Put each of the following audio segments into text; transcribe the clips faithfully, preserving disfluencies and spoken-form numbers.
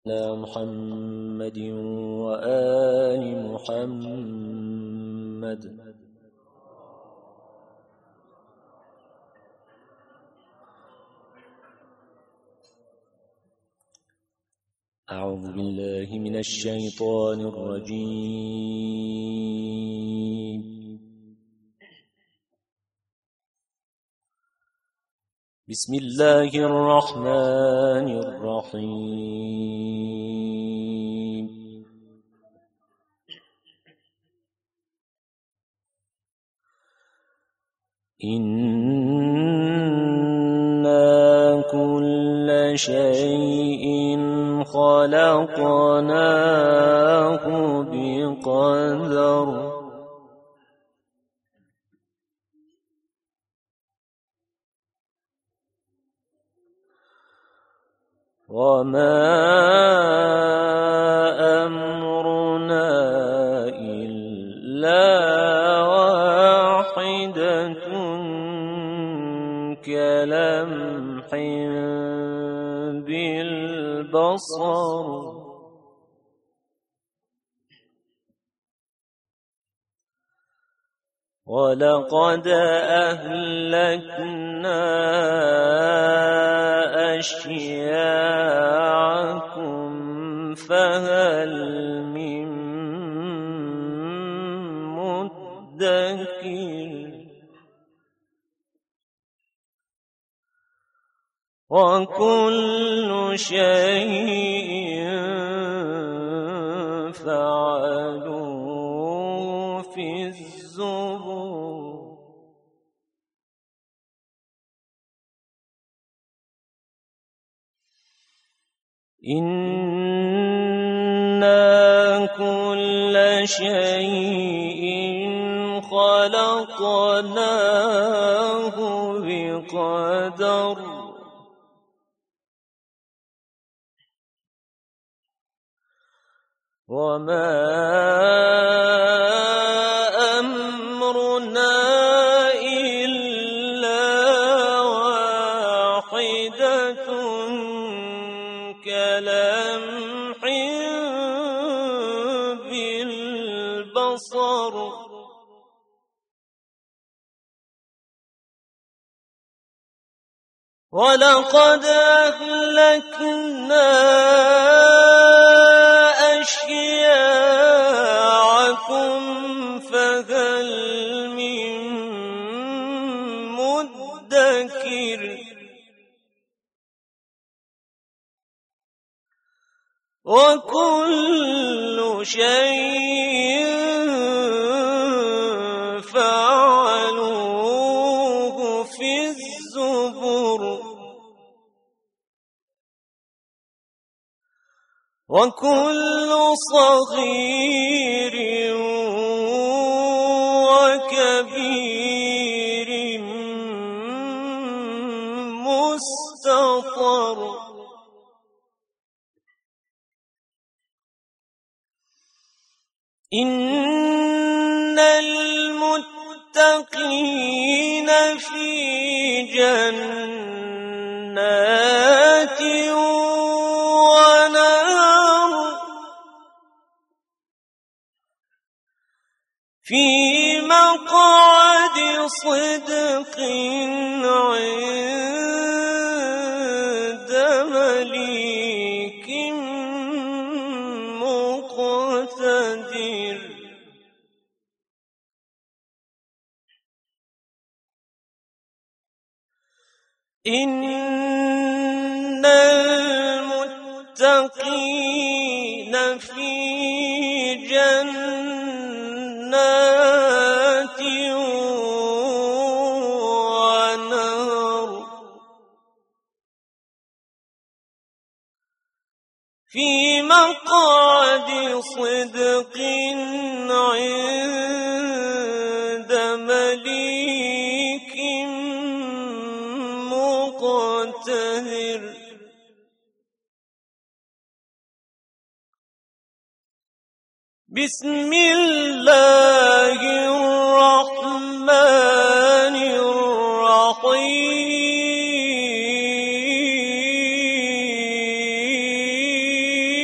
على محمد وآل محمد. أعوذ بالله من الشيطان الرجيم. بسم الله الرحمن الرحيم. إنا كل شيء خلقناه بقدر وما أمرنا إلا واحدة كلمح بالبصر ولقد أهلكنا أشياعكم فهل من مدكر وكل شيء فعلوه في الزبر. إنا كل شيء خلقناه بقدر وما أمرنا إلا واحدة كلمح بالبصر ولقد أهلكنا أشياعكم فهل من مدكر وكل شيء فعلوه في الزبر وكل صغير وكبير مستطر. إن المتقين في جنات ونهر في مقعد صدق عند مليك مقتدر. إن المتقين في جنات ونهر في مقعد صدق عند مليك مقتدر. بسم الله الرحمن الرحيم.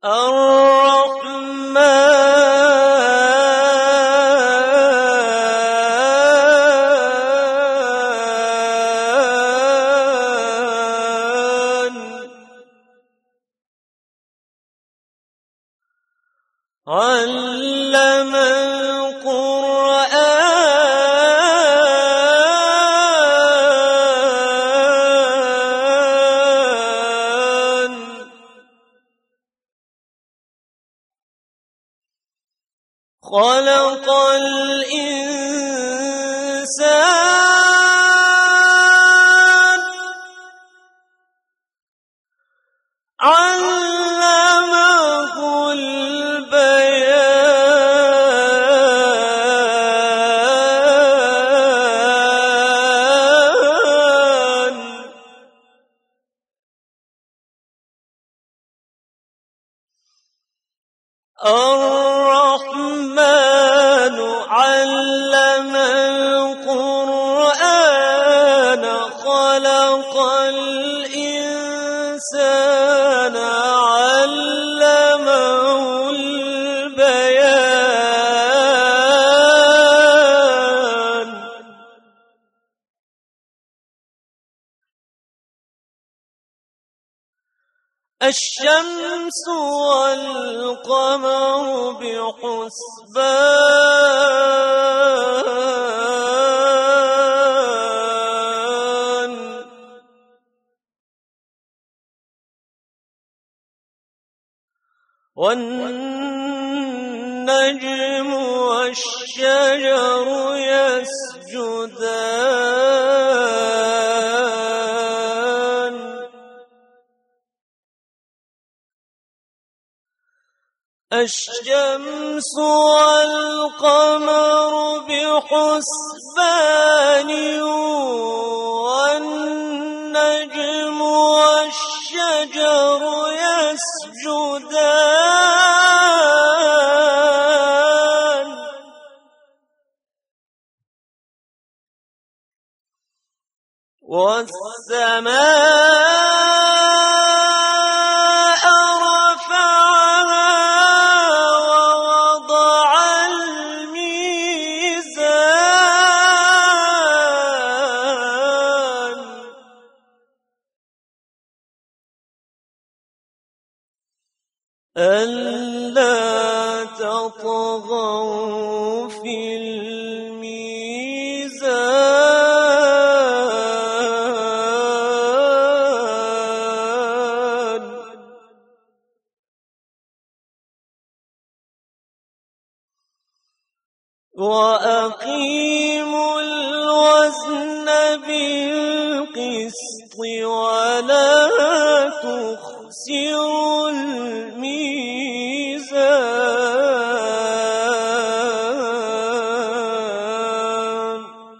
الرحمن علم القرآن خلق الإنسان علمه البيان الرحمن علم القرآن خلق الإنسان علمه البيان الشمس والقمر بحسبان والنجم والشجر يسجدان الشمس والقمر بحسبان والنجم والشجر يسجدان والسماء رفعها ووضع الميزان ألا تطغوا في الميزان وأقيموا الوزن بالقسط ولا تخسروا الميزان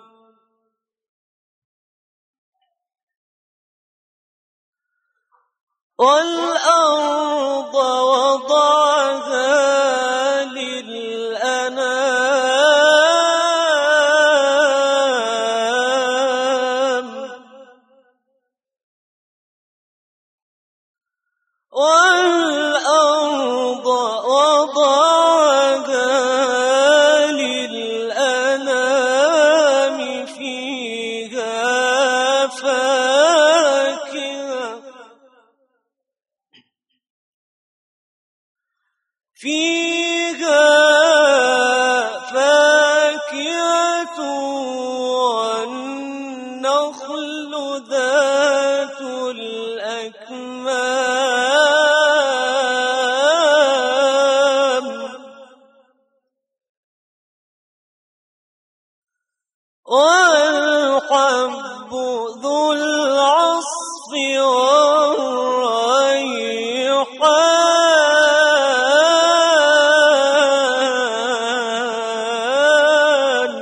والأرض وضعها للأنام والأرض وضعها للأنام فيها فاكهة فيها فاكهة والنخل ذات الأكمام والحب ذو العصف والريحان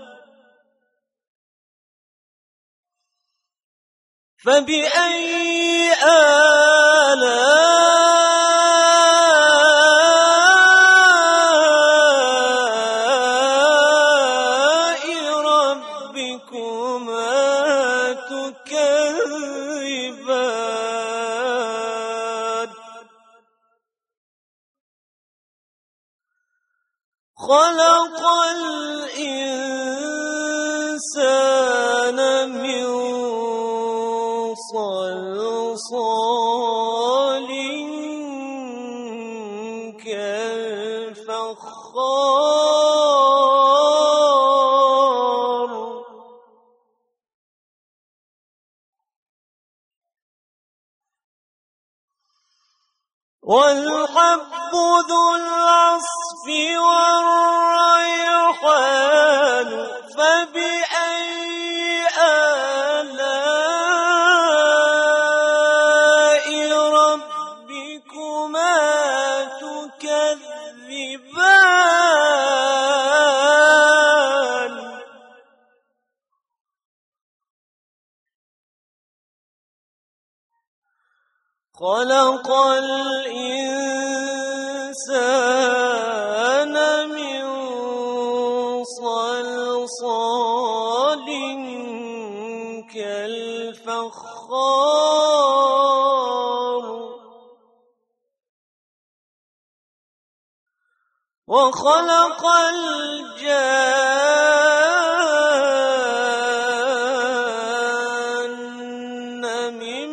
فبأي آلاء ربكما تكذبان خلق الإنسان من صلصال كالفخار والحب ذو العصف والريحان فبأي آلاء ربكما تكذبان خلق الإنسان من صلصال كالفخار وخلق الجان من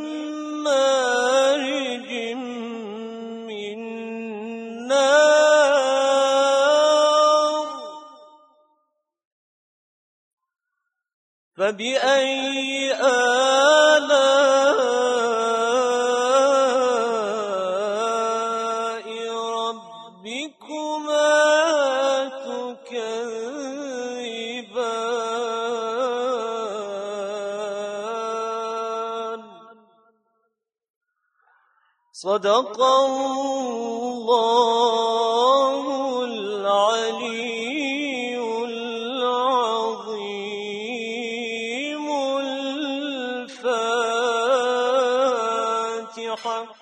مارج من نار فبأي آلاء ربكما تكذبان صدق الله العلي العظيم. الفاتحة.